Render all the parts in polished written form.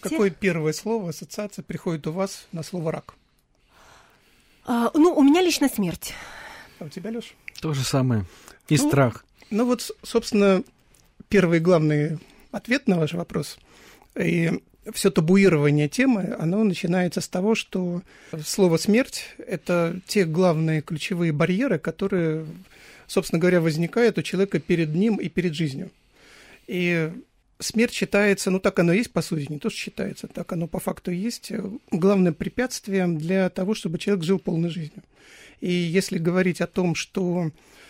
Какое первое слово, ассоциация приходит у вас на слово «рак»? У меня лично смерть. А у тебя, Лёш? То же самое. И страх. Ну вот, собственно, первый главный ответ на ваш вопрос. И все табуирование темы, оно начинается с того, что слово «смерть» — это те главные ключевые барьеры, которые, собственно говоря, возникают у человека перед ним и перед жизнью. И смерть считается, так оно и есть, по сути, не то, что считается, так оно по факту и есть, главным препятствием для того, чтобы человек жил полной жизнью. И если говорить о том, что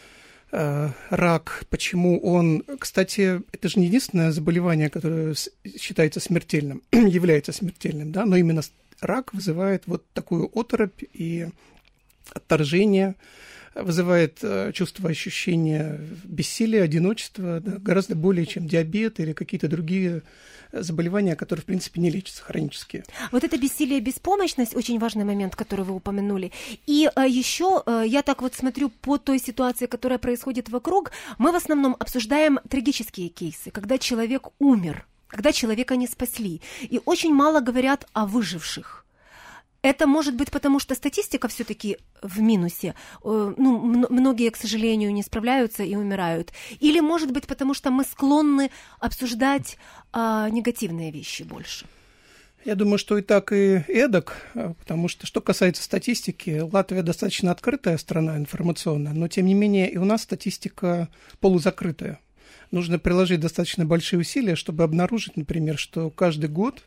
рак, почему он... Кстати, это же не единственное заболевание, которое считается смертельным, является смертельным, да, но именно рак вызывает вот такую оторопь и отторжение, вызывает чувство ощущения бессилия, одиночества, да, гораздо более, чем диабет или какие-то другие заболевания, которые, в принципе, не лечатся, хронические. Вот это бессилие, беспомощность, очень важный момент, который вы упомянули. И еще я так вот смотрю по той ситуации, которая происходит вокруг, мы в основном обсуждаем трагические кейсы, когда человек умер, когда человека не спасли. И очень мало говорят о выживших. Это может быть потому, что статистика все-таки в минусе. Многие, к сожалению, не справляются и умирают. Или может быть потому, что мы склонны обсуждать негативные вещи больше. Я думаю, что и так, и эдак, потому что касается статистики, Латвия достаточно открытая страна информационная, но тем не менее и у нас статистика полузакрытая. Нужно приложить достаточно большие усилия, чтобы обнаружить, например, что каждый год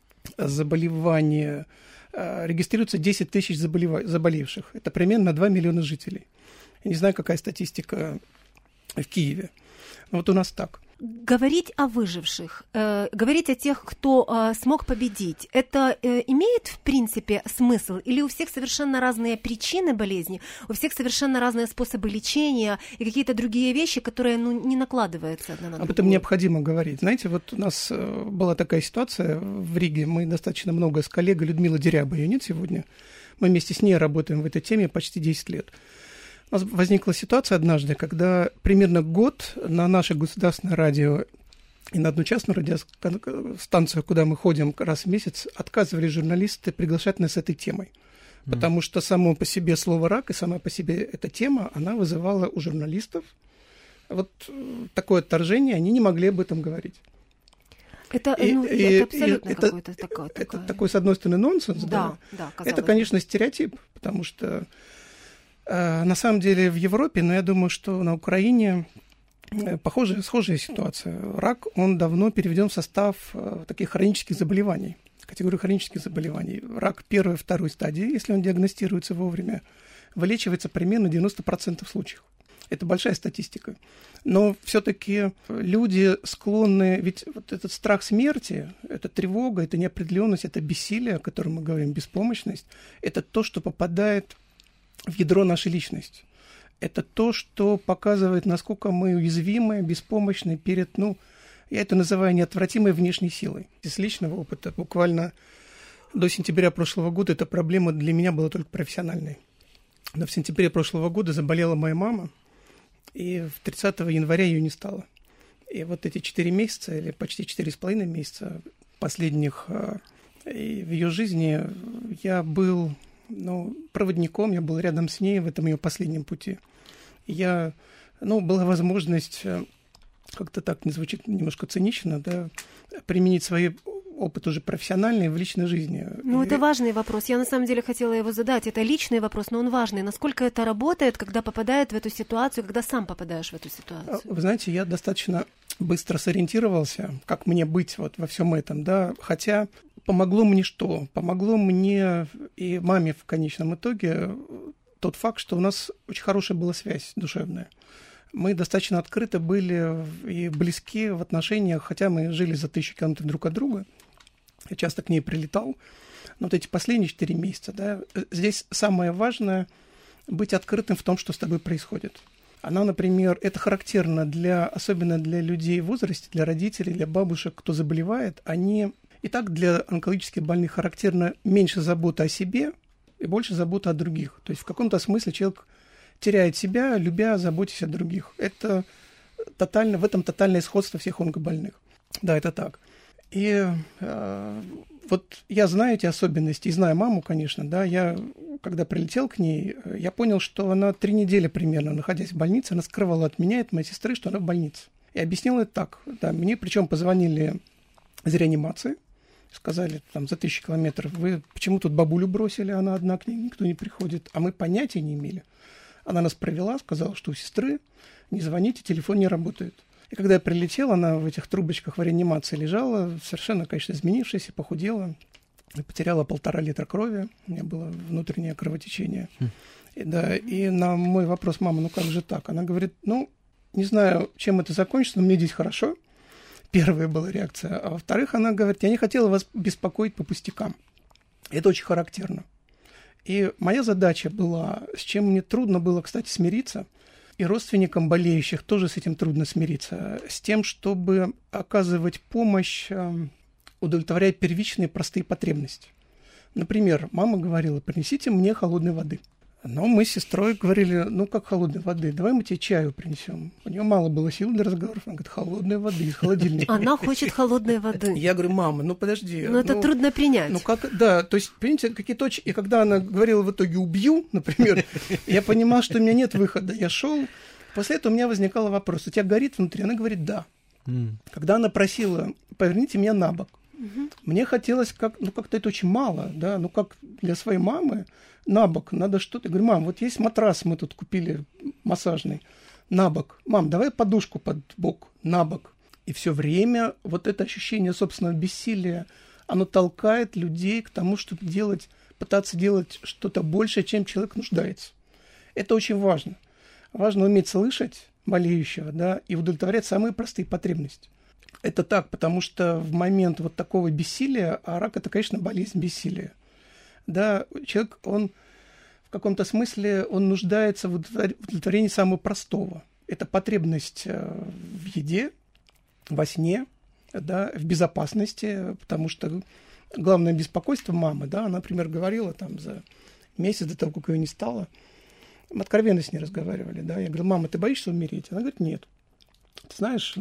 заболевания регистрируется 10 тысяч заболевших. Это примерно 2 миллиона жителей. Я не знаю, какая статистика в Киеве. Но вот у нас так. Говорить о выживших, говорить о тех, кто смог победить, это имеет, в принципе, смысл? Или у всех совершенно разные причины болезни, у всех совершенно разные способы лечения и какие-то другие вещи, которые не накладываются одна на другую? Об этом необходимо говорить. Знаете, вот у нас была такая ситуация в Риге, мы достаточно много с коллегой Людмилой Дерябой, ее нет сегодня, мы вместе с ней работаем в этой теме почти 10 лет. У нас возникла ситуация однажды, когда примерно год на наше государственное радио и на одну частную радиостанцию, куда мы ходим раз в месяц, отказывались журналисты приглашать нас с этой темой. Потому что само по себе слово «рак» и сама по себе эта тема, она вызывала у журналистов вот такое отторжение, они не могли об этом говорить. Это абсолютно какой-то такой... Это такой, с одной стороны, нонсенс, да. Это, конечно, стереотип, потому что на самом деле в Европе, но я думаю, что на Украине схожая ситуация. Рак, он давно переведен в состав таких хронических заболеваний, категорию хронических заболеваний. Рак первой и второй стадии, если он диагностируется вовремя, вылечивается примерно 90% случаев. Это большая статистика. Но все-таки люди склонны, ведь вот этот страх смерти, это тревога, это неопределенность, это бессилие, о котором мы говорим, беспомощность, это то, что попадает в ядро нашей личности. Это то, что показывает, насколько мы уязвимы, беспомощны перед, я это называю неотвратимой внешней силой. Из личного опыта буквально до сентября прошлого года эта проблема для меня была только профессиональной. Но в сентябре прошлого года заболела моя мама, и 30 января ее не стало. И вот эти 4 месяца, или почти 4,5 месяца последних в ее жизни я был проводником, я был рядом с ней в этом ее последнем пути. Была возможность, как-то так не звучит немножко цинично, да, применить свой опыт уже профессиональный в личной жизни. Это важный вопрос. Я на самом деле хотела его задать. Это личный вопрос, но он важный. Насколько это работает, когда попадает в эту ситуацию, когда сам попадаешь в эту ситуацию? Вы знаете, я достаточно быстро сориентировался, как мне быть вот во всем этом, да, хотя помогло мне что? Помогло мне и маме в конечном итоге тот факт, что у нас очень хорошая была связь душевная. Мы достаточно открыты были и близки в отношениях, хотя мы жили за 1000 километров друг от друга. Я часто к ней прилетал. Но вот эти последние 4 месяца, да, здесь самое важное — быть открытым в том, что с тобой происходит. Она, например, это характерно особенно для людей в возрасте, для родителей, для бабушек, кто заболевает, они... И так для онкологически больных характерно меньше заботы о себе и больше заботы о других. То есть в каком-то смысле человек теряет себя, любя, заботясь о других. В этом тотальное сходство всех онкобольных. Да, это так. И вот я знаю эти особенности, и знаю маму, конечно, да, я, когда прилетел к ней, я понял, что она 3 недели примерно, находясь в больнице, она скрывала от меня, от моей сестры, что она в больнице. И объяснила это так, да, мне причем позвонили из реанимации, сказали, там, за 1000 километров, вы почему тут бабулю бросили, она одна, к ней никто не приходит, а мы понятия не имели. Она нас провела, сказала, что у сестры не звоните, телефон не работает. И когда я прилетел, она в этих трубочках в реанимации лежала, совершенно, конечно, изменившаяся, похудела, потеряла 1,5 литра крови, у меня было внутреннее кровотечение. И на мой вопрос: мама, ну как же так? Она говорит: ну, не знаю, чем это закончится, но мне здесь хорошо. Первая была реакция. А во-вторых, она говорит: я не хотела вас беспокоить по пустякам. Это очень характерно. И моя задача была, с чем мне трудно было, кстати, смириться, и родственникам болеющих тоже с этим трудно смириться, с тем, чтобы оказывать помощь, удовлетворяя первичные простые потребности. Например, мама говорила: принесите мне холодной воды. Но мы с сестрой говорили: ну как холодной воды, давай мы тебе чаю принесем. У нее мало было сил для разговоров, она говорит: холодной воды из холодильника. Она хочет холодной воды. Я говорю: мама, ну подожди. Но это трудно принять. Ну как, да, то есть, понимаете, какие точки. И когда она говорила в итоге «убью», например, я понимал, что у меня нет выхода. Я шел. После этого у меня возникал вопрос: у тебя горит внутри? Она говорит: да. Когда она просила: поверните меня на бок, мне хотелось, как-то это очень мало, да, ну как для своей мамы на бок надо что-то. Я говорю: мам, вот есть матрас, мы тут купили массажный, на бок. Мам, давай подушку под бок, на бок. И все время вот это ощущение собственного бессилия, оно толкает людей к тому, чтобы пытаться делать что-то большее, чем человек нуждается. Это очень важно. Важно уметь слышать болеющего, да, и удовлетворять самые простые потребности. Это так, потому что в момент вот такого бессилия, а рак – это, конечно, болезнь бессилия, да, человек, он в каком-то смысле, он нуждается в удовлетворении самого простого. Это потребность в еде, во сне, да, в безопасности, потому что главное беспокойство мамы, да, она, например, говорила там за месяц до того, как ее не стало, мы откровенно с ней разговаривали, да, я говорю: мама, ты боишься умереть? Она говорит: нет. Ты знаешь,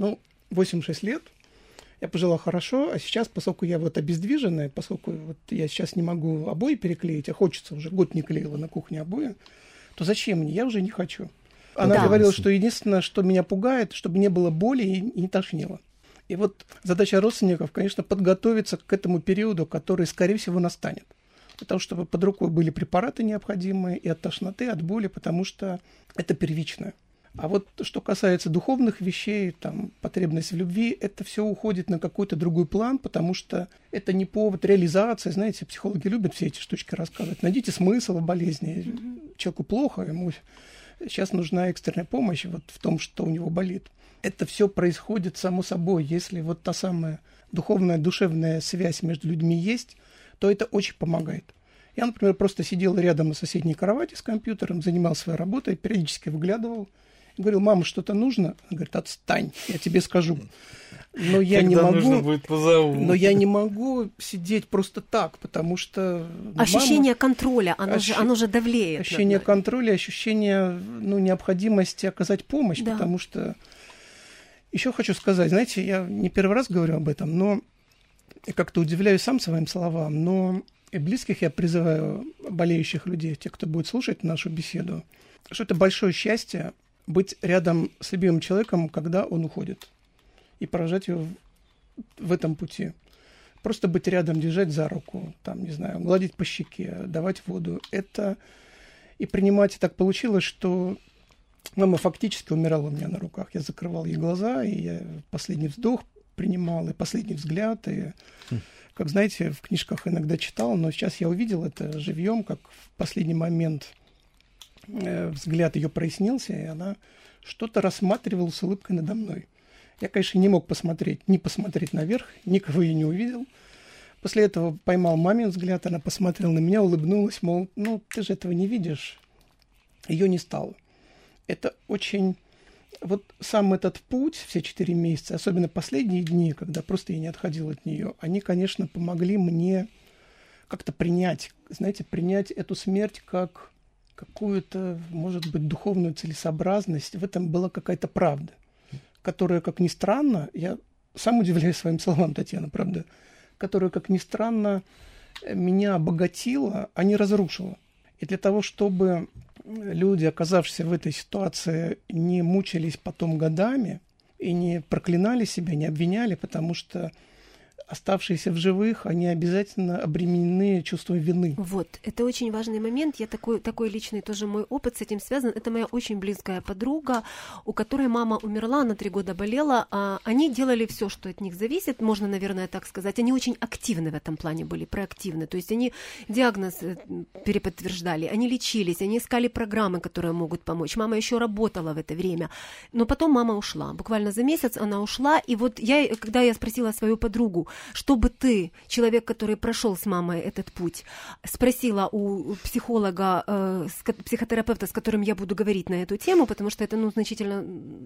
86 лет, я пожила хорошо, а сейчас, поскольку я вот обездвиженная, поскольку вот я сейчас не могу обои переклеить, а хочется, уже год не клеила на кухне обои, то зачем мне? Я уже не хочу. Она говорила, что единственное, что меня пугает, чтобы не было боли и не тошнило. И вот задача родственников, конечно, подготовиться к этому периоду, который, скорее всего, настанет. Для того, чтобы под рукой были препараты необходимые и от тошноты, от боли, потому что это первичное. А вот что касается духовных вещей, там, потребность в любви, это все уходит на какой-то другой план, потому что это не повод реализации. Знаете, психологи любят все эти штучки рассказывать. Найдите смысл в болезни. Человеку плохо, ему сейчас нужна экстренная помощь вот в том, что у него болит. Это все происходит само собой. Если вот та самая духовная, душевная связь между людьми есть, то это очень помогает. Я, например, просто сидел рядом на соседней кровати с компьютером, занимался своей работой, периодически выглядывал, говорил: мама, что-то нужно? Она говорит: отстань, я тебе скажу. Но я не могу сидеть просто так, потому что... Ощущение контроля, оно же давлеет. Ощущение контроля, ощущение необходимости оказать помощь, да. Потому что... Еще хочу сказать, знаете, я не первый раз говорю об этом, но я как-то удивляюсь сам своим словам, но и близких я призываю, болеющих людей, тех, кто будет слушать нашу беседу, что это большое счастье быть рядом с любимым человеком, когда он уходит, и провожать его в этом пути. Просто быть рядом, держать за руку, там, не знаю, гладить по щеке, давать воду. Это и принимать. И так получилось, что мама фактически умирала у меня на руках. Я закрывал ей глаза, и я последний вздох принимал, и последний взгляд, и, как знаете, в книжках иногда читал, но сейчас я увидел это живьем, как в последний момент взгляд ее прояснился, и она что-то рассматривала с улыбкой надо мной. Я, конечно, не мог не посмотреть наверх, никого я не увидел. После этого поймал мамин взгляд, она посмотрела на меня, улыбнулась, мол, ты же этого не видишь. Ее не стало. Это очень... Вот сам этот путь, все 4 месяца, особенно последние дни, когда просто я не отходил от нее, они, конечно, помогли мне как-то принять эту смерть как какую-то, может быть, духовную целесообразность. В этом была какая-то правда, которая, как ни странно, я сам удивляюсь своим словам, Татьяна, правда, которая, как ни странно, меня обогатила, а не разрушила. И для того, чтобы люди, оказавшиеся в этой ситуации, не мучились потом годами и не проклинали себя, не обвиняли, потому что оставшиеся в живых, они обязательно обременены чувством вины. Вот, это очень важный момент. Я такой личный тоже мой опыт с этим связан. Это моя очень близкая подруга, у которой мама умерла, она 3 года болела. Они делали все, что от них зависит, можно, наверное, так сказать. Они очень активны в этом плане были, проактивны. То есть они диагноз переподтверждали, они лечились, они искали программы, которые могут помочь. Мама еще работала в это время. Но потом мама ушла. Буквально за месяц она ушла. И вот когда я спросила свою подругу, чтобы ты, человек, который прошел с мамой этот путь, спросила у психолога, психотерапевта, с которым я буду говорить на эту тему, потому что это, значительно,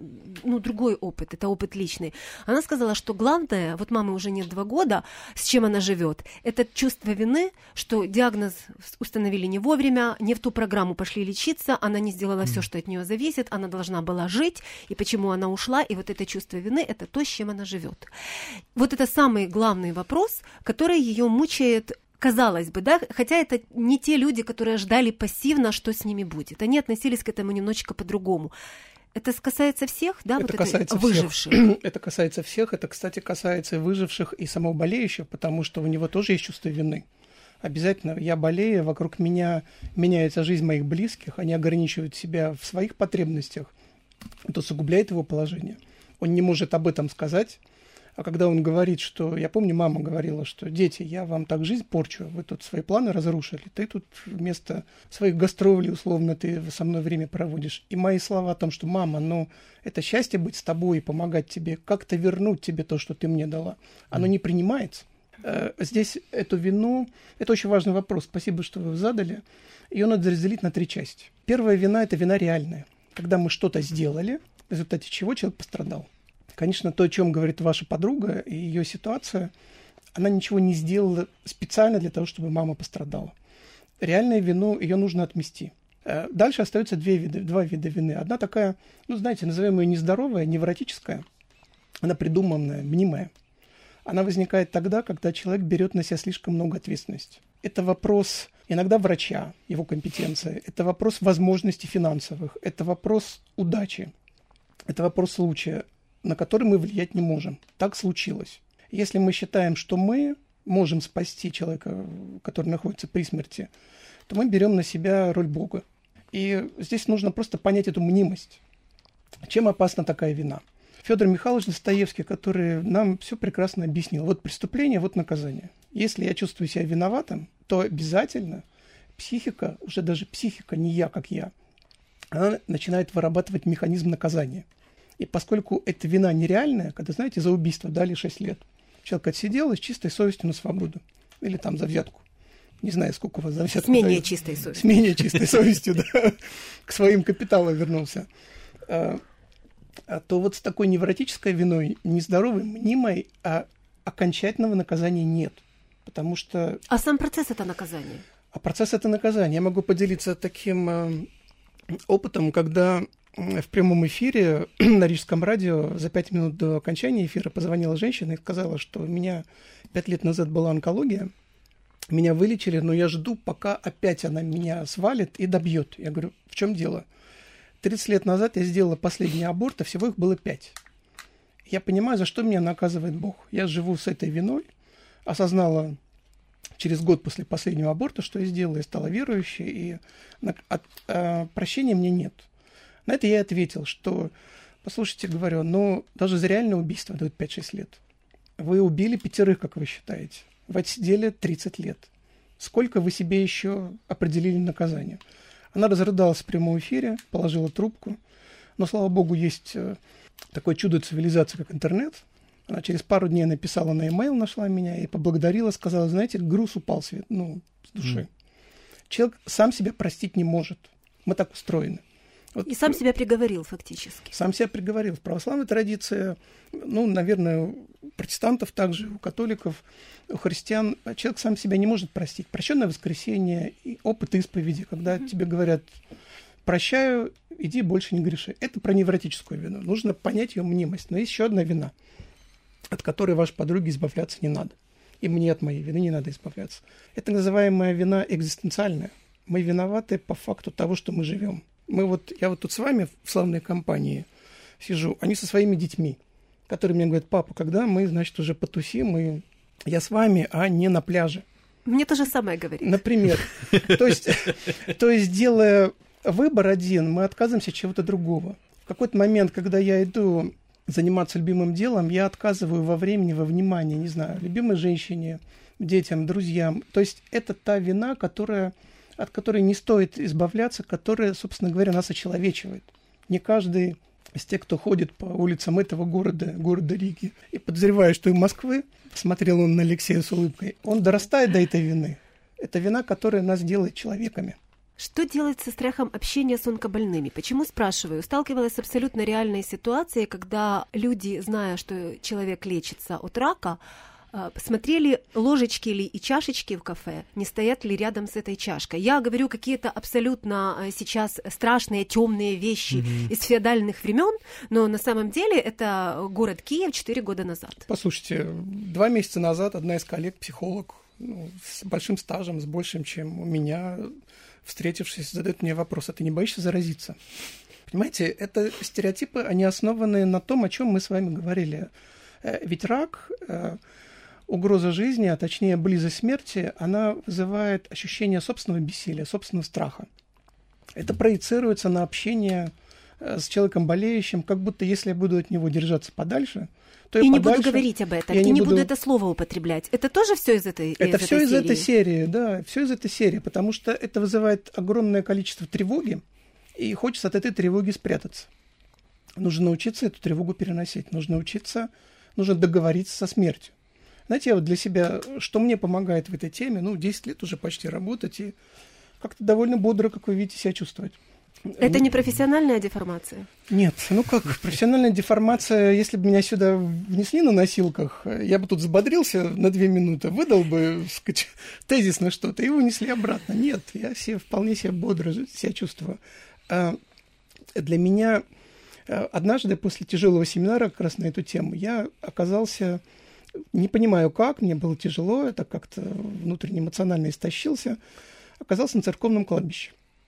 другой опыт, это опыт личный. Она сказала, что главное, вот мамы уже нет 2 года, с чем она живет, это чувство вины, что диагноз установили не вовремя, не в ту программу пошли лечиться, она не сделала все, что от нее зависит, она должна была жить, и почему она ушла, и вот это чувство вины, это то, с чем она живет. Вот это самый главный вопрос, который ее мучает, казалось бы, да, хотя это не те люди, которые ждали пассивно, что с ними будет. Они относились к этому немножечко по-другому. Это касается всех, да, это вот касается выживших? Это касается всех, это, кстати, касается и выживших, и самого болеющего, потому что у него тоже есть чувство вины. Обязательно я болею, вокруг меня меняется жизнь моих близких, они ограничивают себя в своих потребностях, это усугубляет его положение. Он не может об этом сказать. А когда он говорит, что... Я помню, мама говорила, что дети, я вам так жизнь порчу, вы тут свои планы разрушили, ты тут вместо своих гастролей, условно, ты со мной время проводишь. И мои слова о том, что мама, это счастье быть с тобой и помогать тебе, как-то вернуть тебе то, что ты мне дала, оно не принимается. Здесь эту вину... Это очень важный вопрос, спасибо, что вы его задали. Ее надо разделить на 3 части. Первая вина – это вина реальная. Когда мы что-то сделали, в результате чего человек пострадал. Конечно, то, о чем говорит ваша подруга и ее ситуация, она ничего не сделала специально для того, чтобы мама пострадала. Реальную вину ее нужно отмести. Дальше остаются 2 вида вины. Одна такая, назовем ее нездоровая, невротическая, она придуманная, мнимая. Она возникает тогда, когда человек берет на себя слишком много ответственности. Это вопрос иногда врача, его компетенции, это вопрос возможностей финансовых, это вопрос удачи, это вопрос случая, на который мы влиять не можем. Так случилось. Если мы считаем, что мы можем спасти человека, который находится при смерти, то мы берем на себя роль Бога. И здесь нужно просто понять эту мнимость. Чем опасна такая вина? Федор Михайлович Достоевский, который нам все прекрасно объяснил. Вот преступление, вот наказание. Если я чувствую себя виноватым, то обязательно психика, уже даже психика, не я, как я, она начинает вырабатывать механизм наказания. И поскольку эта вина нереальная, когда, за убийство дали 6 лет, человек отсидел и с чистой совестью на свободу. Или там за взятку. Не знаю, сколько у вас за взятку. С менее чистой совестью. С менее чистой совестью, да. К своим капиталам вернулся. То вот с такой невротической виной, нездоровой, мнимой, окончательного наказания нет. Потому что... А сам процесс – это наказание? А процесс – это наказание. Я могу поделиться таким опытом, когда... В прямом эфире на Рижском радио за 5 минут до окончания эфира позвонила женщина и сказала, что у меня 5 лет назад была онкология, меня вылечили, но я жду, пока опять она меня свалит и добьет. Я говорю, в чем дело? 30 лет назад я сделала последний аборт, а всего их было 5. Я понимаю, за что меня наказывает Бог. Я живу с этой виной, осознала через год после последнего аборта, что я сделала, я стала верующей, и прощения мне нет. На это я ответил, что, послушайте, говорю, даже за реальное убийство дают 5-6 лет. Вы убили 5, как вы считаете. Вы отсидели 30 лет. Сколько вы себе еще определили наказание? Она разрыдалась в прямом эфире, положила трубку. Но, слава богу, есть такое чудо цивилизации, как интернет. Она через пару дней написала на e-mail, нашла меня и поблагодарила, сказала, груз упал с души. Человек сам себя простить не может. Мы так устроены. И сам себя приговорил фактически. Сам себя приговорил. В православной традиции, наверное, у протестантов также, у католиков, у христиан, человек сам себя не может простить. Прощенное воскресенье, и опыт исповеди, когда тебе говорят, прощаю, иди больше не греши. Это про невротическую вину. Нужно понять ее мнимость. Но есть еще одна вина. от которой вашей подруге избавляться не надо. И мне от моей вины не надо избавляться. Это называемая вина экзистенциальная. Мы виноваты по факту того, что мы живем. Я вот тут с вами в славной компании сижу, они со своими детьми, которые мне говорят: папа, когда мы, значит, уже потусим, я с вами, а не на пляже. Мне то же самое говорит. Например. То есть, делая выбор один, мы отказываемся от чего-то другого. В какой-то момент, когда я иду заниматься любимым делом, я отказываю во времени, во внимании, не знаю, любимой женщине, детям, друзьям. То есть это та вина, от которой не стоит избавляться, которая, собственно говоря, нас очеловечивает. Не каждый из тех, кто ходит по улицам этого города Риги, и подозреваю, что и Москвы, смотрел он на Алексея с улыбкой, он дорастает до этой вины. Это вина, которая нас делает человеками. Что делать со страхом общения с онкобольными? Почему спрашиваю? Сталкивалась с абсолютно реальной ситуацией, когда люди, зная, что человек лечится от рака, смотрели, ложечки ли и чашечки в кафе, не стоят ли рядом с этой чашкой. Я говорю какие-то абсолютно сейчас страшные, темные вещи из феодальных времен, но на самом деле это город Киев 4 года назад. Послушайте, 2 месяца назад одна из коллег, психолог, с большим стажем, с большим, чем у меня, встретившись, задает мне вопрос: а ты не боишься заразиться? Понимаете, это стереотипы, они основаны на том, о чем мы с вами говорили. Ведь рак, угроза жизни, а точнее близость смерти, она вызывает ощущение собственного бессилия, собственного страха. Это проецируется на общение с человеком болеющим, как будто если я буду от него держаться подальше, то и я не подальше, буду говорить об этом, и не буду это слово употреблять. Это тоже все из этой серии? Это все из этой серии, да, все из этой серии, потому что это вызывает огромное количество тревоги, и хочется от этой тревоги спрятаться. Нужно научиться эту тревогу переносить, нужно договориться со смертью. Знаете, я вот для себя, что мне помогает в этой теме, 10 лет уже почти работать, и как-то довольно бодро, как вы видите, себя чувствовать. Это не профессиональная деформация? Нет, профессиональная деформация, если бы меня сюда внесли на носилках, я бы тут взбодрился на 2 минуты, выдал бы, тезисно что-то, и вынесли обратно. Нет, я вполне себе бодро себя чувствую. Для меня однажды после тяжелого семинара как раз на эту тему я оказался, не понимаю как, мне было тяжело, это как-то внутренне эмоционально истощился, оказался на церковном кладбище.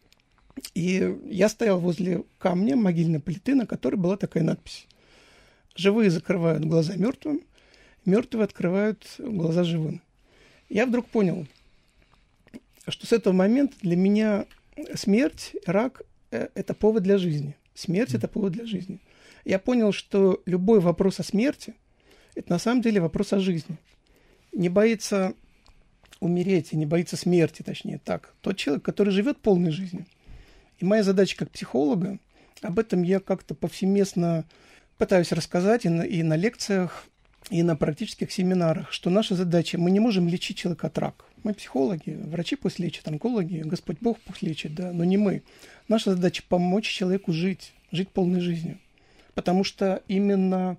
И я стоял возле камня, могильной плиты, на которой была такая надпись: «Живые закрывают глаза мертвым, мертвые открывают глаза живым». Я вдруг понял, что с этого момента для меня смерть, рак – это повод для жизни. Смерть – это повод для жизни. Я понял, что любой вопрос о смерти – это на самом деле вопрос о жизни. Не боится умереть, и не боится смерти, точнее так, тот человек, который живет полной жизнью. И моя задача как психолога, об этом я как-то повсеместно пытаюсь рассказать и на лекциях, и на практических семинарах, что наша задача, мы не можем лечить человека от рака. Мы психологи, врачи пусть лечат, онкологи, Господь Бог пусть лечит, да, но не мы. Наша задача помочь человеку жить полной жизнью. Потому что именно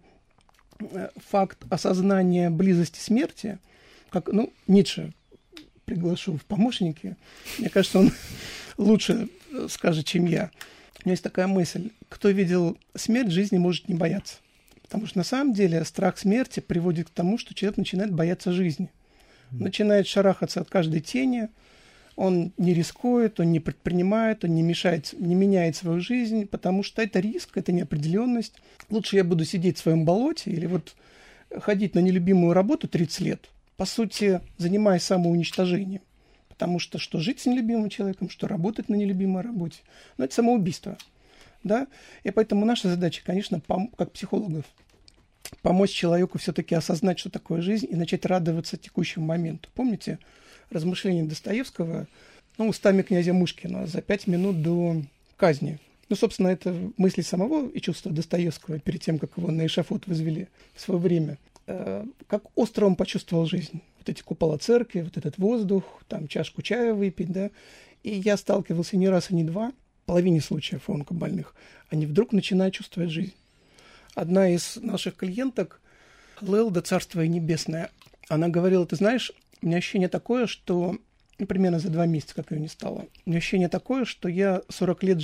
факт осознания близости смерти, как, Ницше приглашу в помощники, мне кажется, он лучше скажет, чем я. У меня есть такая мысль: кто видел смерть, жизни может не бояться. Потому что на самом деле страх смерти приводит к тому, что человек начинает бояться жизни. Начинает шарахаться от каждой тени, он не рискует, он не предпринимает, он не меняет свою жизнь, потому что это риск, это неопределенность. Лучше я буду сидеть в своем болоте или ходить на нелюбимую работу 30 лет, по сути, занимаясь самоуничтожением. Потому что жить с нелюбимым человеком, что работать на нелюбимой работе, это самоубийство. Да? И поэтому наша задача, конечно, как психологов, помочь человеку все-таки осознать, что такое жизнь, и начать радоваться текущему моменту. Помните размышления Достоевского, устами князя Мышкина за 5 минут до казни? Собственно, это мысли самого и чувства Достоевского перед тем, как его на эшафот возвели в свое время. Как остро он почувствовал жизнь. Вот эти купола церкви, вот этот воздух, там чашку чая выпить, да. И я сталкивался не раз и не два, в половине случаев у онкобольных, они вдруг начинают чувствовать жизнь. Одна из наших клиенток, Лелда, царство ей небесное, она говорила: ты знаешь, у меня ощущение такое, что, примерно за 2 месяца, как ее не стало, у меня ощущение такое, что я 40 лет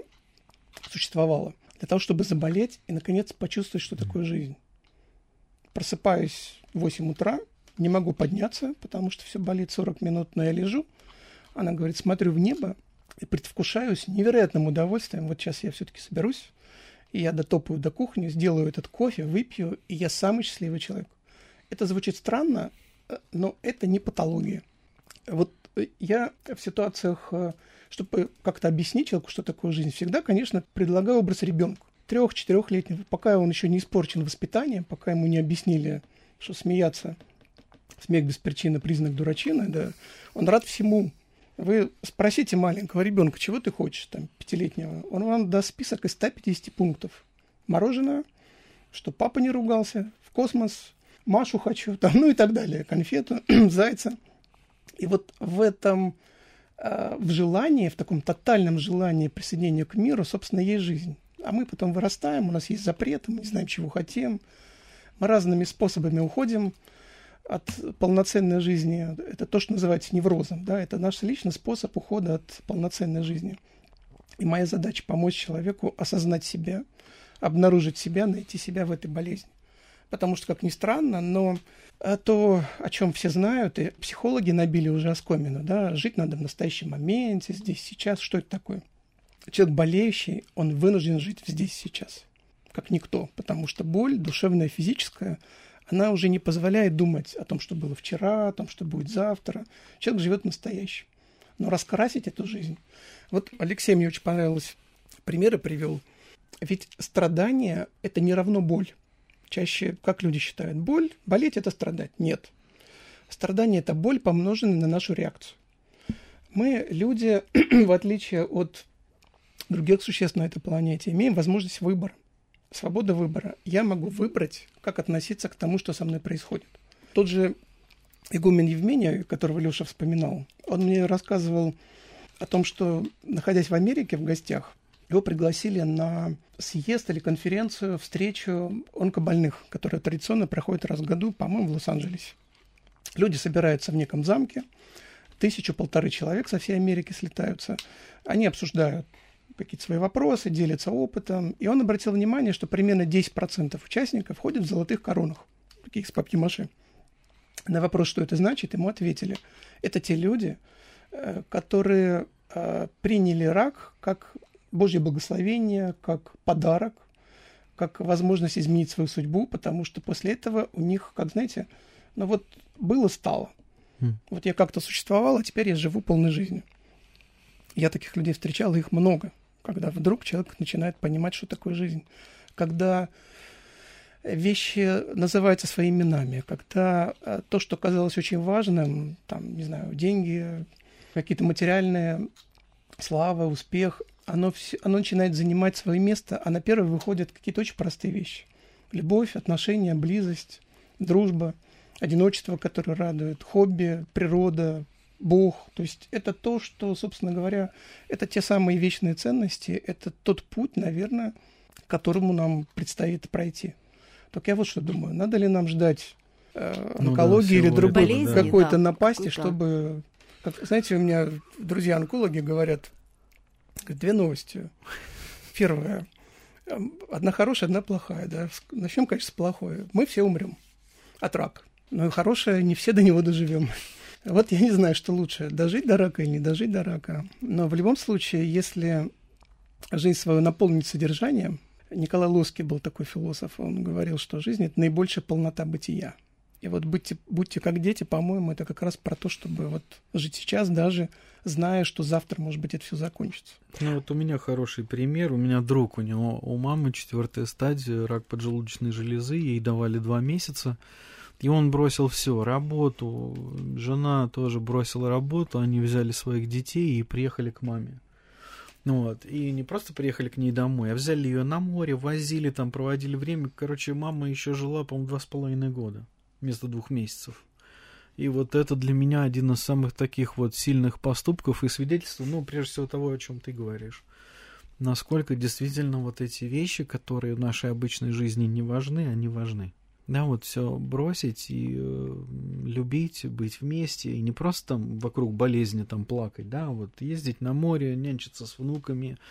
существовала для того, чтобы заболеть и, наконец, почувствовать, что такое жизнь. просыпаюсь в 8 утра, не могу подняться, потому что все болит 40 минут, но я лежу. Она говорит, смотрю в небо и предвкушаю с невероятным удовольствием. Вот сейчас я все-таки соберусь, и я дотопаю до кухни, сделаю этот кофе, выпью, и я самый счастливый человек. Это звучит странно, но это не патология. Вот я в ситуациях, чтобы как-то объяснить человеку, что такое жизнь, всегда, конечно, предлагаю образ ребенка. 3-4-летнего, пока он еще не испорчен воспитанием, пока ему не объяснили, что смеяться, смех без причины, признак дурачины, да, он рад всему. Вы спросите маленького ребенка, чего ты хочешь, там, 5-летнего, он вам даст список из 150 пунктов. Мороженое, что папа не ругался, в космос, Машу хочу, там, ну и так далее, конфету, зайца. И вот в этом, в желании, в таком тотальном желании присоединения к миру, собственно, есть жизнь. А мы потом вырастаем, у нас есть запреты, мы не знаем, чего хотим. Мы разными способами уходим от полноценной жизни. Это то, что называется неврозом. Да? Это наш личный способ ухода от полноценной жизни. И моя задача помочь человеку осознать себя, обнаружить себя, найти себя в этой болезни. Потому что, как ни странно, но то, о чем все знают, и психологи набили уже оскомину, да, жить надо в настоящем моменте, здесь, сейчас. Что это такое? Человек болеющий, он вынужден жить здесь, сейчас, как никто, потому что боль, душевная, физическая, она уже не позволяет думать о том, что было вчера, о том, что будет завтра. Человек живет настоящим. Но раскрасить эту жизнь... Вот Алексей мне очень понравилось, примеры привел. Ведь страдание – это не равно боль. Чаще, как люди считают, боль, болеть – это страдать. Нет. Страдание – это боль, помноженная на нашу реакцию. Мы, люди, в отличие от других существ на этой планете, имеем возможность выбора. Свобода выбора. Я могу выбрать, как относиться к тому, что со мной происходит. Тот же игумен Евмения, которого Леша вспоминал, он мне рассказывал о том, что, находясь в Америке в гостях, его пригласили на съезд или конференцию, встречу онкобольных, которая традиционно проходит раз в году, по-моему, в Лос-Анджелесе. Люди собираются в неком замке, 1000-1500 человек со всей Америки слетаются. Они обсуждают какие-то свои вопросы, делятся опытом. И он обратил внимание, что примерно 10% участников ходят в золотых коронах, таких с папье-маше. На вопрос, что это значит, ему ответили. Это те люди, которые приняли рак как Божье благословение, как подарок, как возможность изменить свою судьбу, потому что после этого у них, как знаете, ну вот было-стало. Вот я как-то существовал, а теперь я живу полной жизнью. Я таких людей встречал, и их много. Когда вдруг человек начинает понимать, что такое жизнь. Когда вещи называются своими именами. Когда то, что казалось очень важным, там, не знаю, деньги, какие-то материальные, слава, успех, оно начинает занимать свое место, а на первое выходят какие-то очень простые вещи. Любовь, отношения, близость, дружба, одиночество, которое радует, хобби, природа, Бог. То есть это то, что, собственно говоря, это те самые вечные ценности, это тот путь, наверное, к которому нам предстоит пройти. Только я вот что думаю, надо ли нам ждать онкологии или другой болезни, какой-то напасти, чтобы... Как, знаете, у меня друзья-онкологи говорят, две новости. Первая. Одна хорошая, одна плохая. Да? Начнем, конечно, с плохой. Мы все умрем от рака. Но и хорошее, не все до него доживем. Вот я не знаю, что лучше, дожить до рака или не дожить до рака. Но в любом случае, если жизнь свою наполнить содержанием, Николай Лоский был такой философ, он говорил, что жизнь – это наибольшая полнота бытия. И вот будьте как дети, по-моему, это как раз про то, чтобы вот жить сейчас, даже зная, что завтра, может быть, это все закончится. Ну вот у меня хороший пример. У меня друг, у мамы 4-я стадия, рак поджелудочной железы, ей давали 2 месяца. И он бросил все, работу, жена тоже бросила работу, они взяли своих детей и приехали к маме. Вот. И не просто приехали к ней домой, а взяли ее на море, возили там, проводили время. Короче, мама еще жила, по-моему, 2,5 года вместо 2 месяцев. И вот это для меня один из самых таких вот сильных поступков и свидетельств, ну, прежде всего того, о чем ты говоришь. Насколько действительно вот эти вещи, которые в нашей обычной жизни не важны, они важны. Да, вот все бросить и любить, быть вместе, и не просто там вокруг болезни там плакать, да, вот ездить на море, нянчиться с внуками,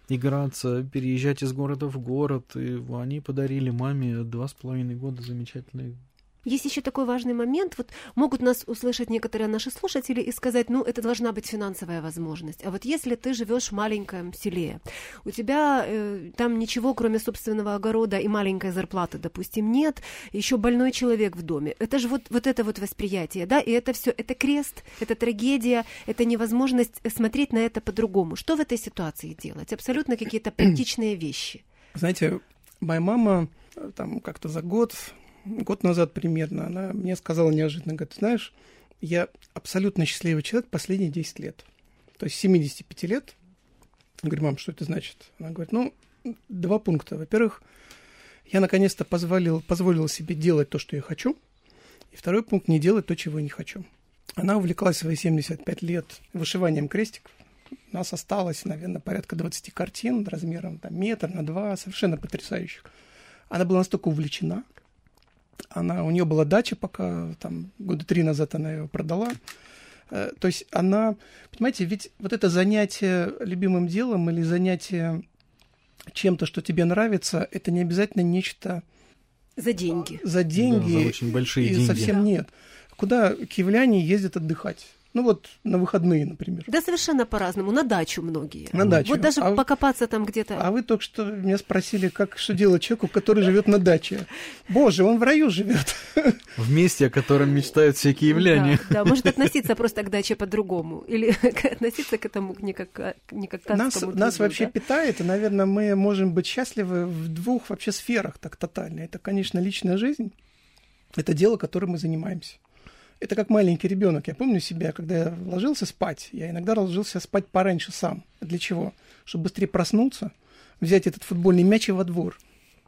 играться, переезжать из города в город. И они подарили маме 2,5 года замечательной. Есть еще такой важный момент. Вот могут нас услышать некоторые наши слушатели и сказать, ну, это должна быть финансовая возможность. А вот если ты живешь в маленьком селе, у тебя там ничего, кроме собственного огорода и маленькой зарплаты, допустим, нет, еще больной человек в доме. Это же вот это вот восприятие, да, и это все, это крест, это трагедия, это невозможность смотреть на это по-другому. Что в этой ситуации делать? Абсолютно какие-то практичные вещи. Знаете, моя мама там как-то за год назад примерно, она мне сказала неожиданно, говорит, знаешь, я абсолютно счастливый человек последние 10 лет. То есть 75 лет. Я говорю, мам, что это значит? Она говорит, ну, 2 пункта. Во-первых, я наконец-то позволил себе делать то, что я хочу. И 2 пункт, не делать то, чего я не хочу. Она увлеклась в свои 75 лет вышиванием крестиков. У нас осталось, наверное, порядка 20 картин размером там, 1 на 2 метра, совершенно потрясающих. Она была настолько увлечена. У нее была дача, пока там 3 года назад она ее продала. То есть она, понимаете, ведь вот это занятие любимым делом или занятие чем-то, что тебе нравится, это не обязательно нечто... За деньги. За деньги. Да, за очень большие деньги. Совсем нет. Куда киевляне ездят отдыхать? Ну вот на выходные, например. Да совершенно по-разному. На дачу многие. На дачу. Вот даже покопаться там где-то. А вы только что меня спросили, что делать человеку, который живет на даче. Боже, он в раю живет. В месте, о котором мечтают все киевляне. Да, может относиться просто к даче по-другому. Или относиться к этому не как к адскому труду. Нас вообще питает, и, наверное, мы можем быть счастливы в 2 вообще сферах так тотально. Это, конечно, личная жизнь. Это дело, которым мы занимаемся. Это как маленький ребенок. Я помню себя, когда я ложился спать, я иногда ложился спать пораньше сам. Для чего? Чтобы быстрее проснуться, взять этот футбольный мяч и во двор.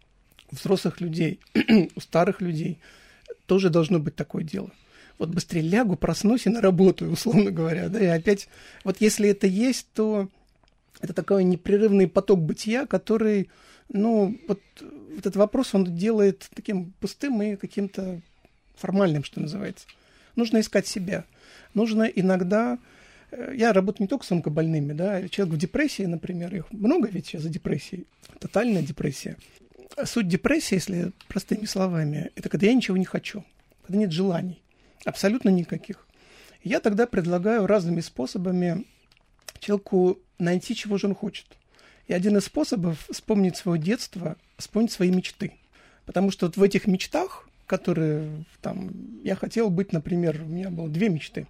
У взрослых людей, у старых людей тоже должно быть такое дело. Вот быстрее лягу, проснусь и на работу, условно говоря. Да, и опять, вот если это есть, то это такой непрерывный поток бытия, который, ну, вот этот вопрос, он делает таким пустым и каким-то формальным, что называется. Нужно искать себя. Нужно иногда... Я работаю не только с онкобольными, да, человек в депрессии, например, их много ведь сейчас за депрессией, тотальная депрессия. Суть депрессии, если простыми словами, это когда я ничего не хочу, когда нет желаний, абсолютно никаких. Я тогда предлагаю разными способами человеку найти, чего же он хочет. И один из способов вспомнить свое детство, вспомнить свои мечты. Потому что вот в этих мечтах, которые там, я хотел быть, например, у меня было 2 мечты,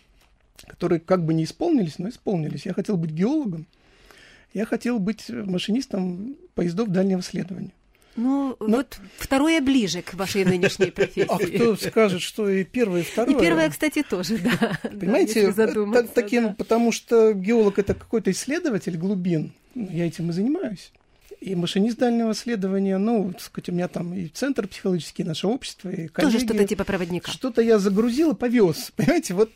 которые как бы не исполнились, но исполнились. Я хотел быть геологом, я хотел быть машинистом поездов дальнего следования. Ну, вот второе ближе к вашей нынешней профессии. А кто скажет, что и первое, и второе? И первое, кстати, тоже, да. Понимаете, таким, потому что геолог – это какой-то исследователь глубин, я этим и занимаюсь. И машинист дальнего следования, ну, так сказать, у меня там и центр психологический, наше общество, и коллеги. Тоже что-то типа проводника. Что-то я загрузил и повез, понимаете, вот.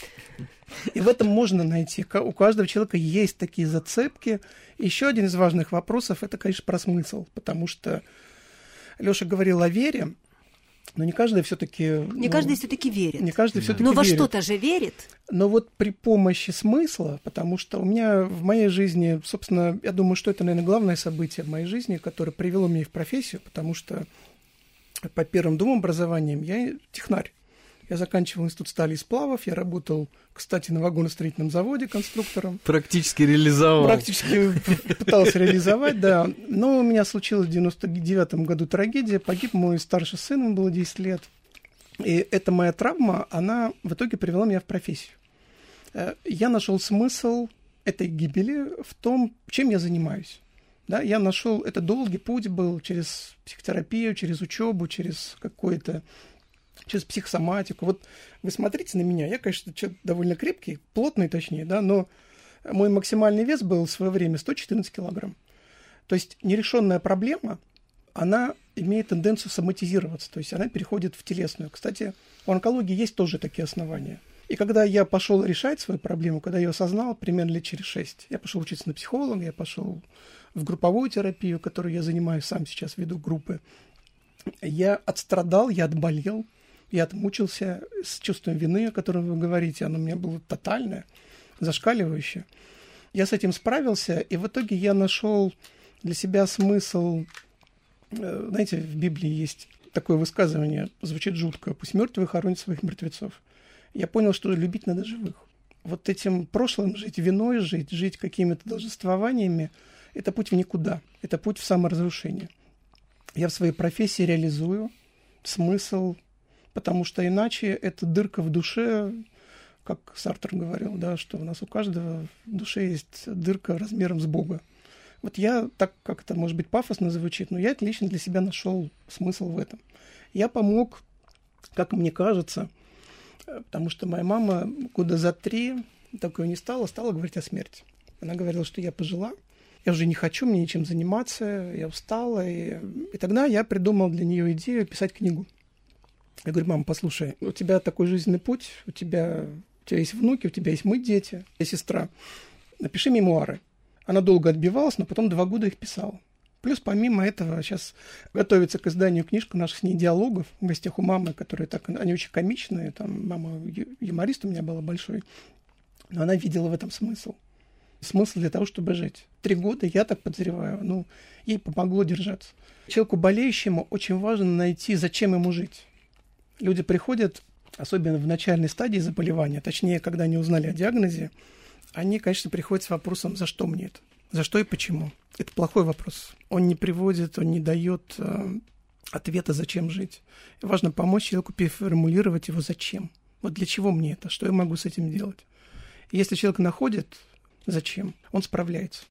И в этом можно найти. У каждого человека есть такие зацепки. Еще один из важных вопросов – это, конечно, про смысл, потому что Лёша говорил о вере, но не каждый все-таки... Не каждый все-таки верит. Не каждый все-таки верит. Но во верит. что-то же верит. Но вот при помощи смысла, потому что у меня в моей жизни, собственно, я думаю, что это, наверное, главное событие в моей жизни, которое привело меня в профессию, потому что по первым 2 образованиям я технарь. Я заканчивал институт стали и сплавов, я работал, кстати, на вагоностроительном заводе конструктором. Практически реализовал. Практически пытался реализовать, да. Но у меня случилась в 99-м году трагедия, погиб мой старший сын, ему было 10 лет. И эта моя травма, она в итоге привела меня в профессию. Я нашел смысл этой гибели в том, чем я занимаюсь. Да, я нашел, это долгий путь был через психотерапию, через учебу, через через психосоматику. Вот вы смотрите на меня, я, конечно, человек довольно крепкий, плотный точнее, да, но мой максимальный вес был в свое время 114 килограмм. То есть нерешенная проблема, она имеет тенденцию соматизироваться, то есть она переходит в телесную. Кстати, у онкологии есть тоже такие основания. И когда я пошел решать свою проблему, когда я ее осознал, примерно лет через 6, я пошел учиться на психолога, я пошел в групповую терапию, которую я занимаюсь, сам сейчас веду группы. Я отстрадал, я отболел, я отмучился с чувством вины, о котором вы говорите. Оно у меня было тотальное, зашкаливающее. Я с этим справился, и в итоге я нашел для себя смысл. Знаете, в Библии есть такое высказывание, звучит жутко: «Пусть мертвые хоронят своих мертвецов». Я понял, что любить надо живых. Вот этим прошлым жить, виной жить какими-то должествованиями – это путь в никуда, это путь в саморазрушение. Я в своей профессии реализую смысл, потому что иначе это дырка в душе, как Сартр говорил, да, что у нас у каждого в душе есть дырка размером с Бога. Вот я, так как это, может быть, пафосно звучит, но я лично для себя нашел смысл в этом. Я помог, как мне кажется, потому что моя мама года за 3 такое не стала говорить о смерти. Она говорила, что я пожила, я уже не хочу, мне ничем заниматься, я устала. И тогда я придумал для нее идею писать книгу. Я говорю: мам, послушай, у тебя такой жизненный путь, у тебя есть внуки, у тебя есть мы, дети, и сестра. Напиши мемуары. Она долго отбивалась, но потом 2 года их писала. Плюс помимо этого сейчас готовится к изданию книжка наших с ней диалогов в гостях у мамы, которые они очень комичные. Там мама юморист у меня была большой. Но она видела в этом смысл. Смысл для того, чтобы жить. 3 года, я так подозреваю, ей помогло держаться. Человеку болеющему очень важно найти, зачем ему жить. Люди приходят, особенно в начальной стадии заболевания, точнее, когда они узнали о диагнозе, они, конечно, приходят с вопросом: за что мне это? За что и почему? Это плохой вопрос. Он не приводит, он не дает ответа, зачем жить. И важно помочь человеку переформулировать его зачем. Вот для чего мне это? Что я могу с этим делать? И если человек находит зачем, он справляется.